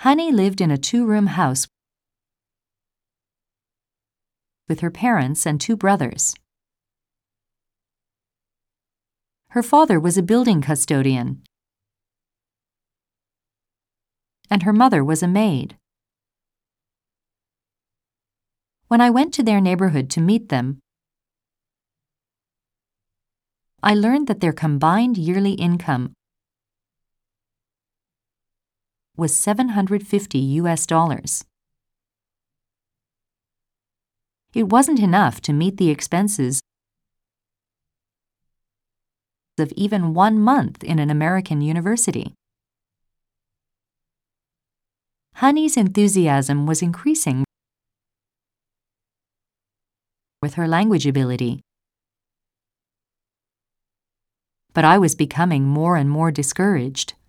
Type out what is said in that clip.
Honey lived in a two-room house with her parents and two brothers. Her father was a building custodian, and her mother was a maid. When I went to their neighborhood to meet them, I learned that their combined yearly income was $750. It wasn't enough to meet the expenses of even 1 month in an American university. Honey's enthusiasm was increasing with her language ability, but I was becoming more and more discouraged.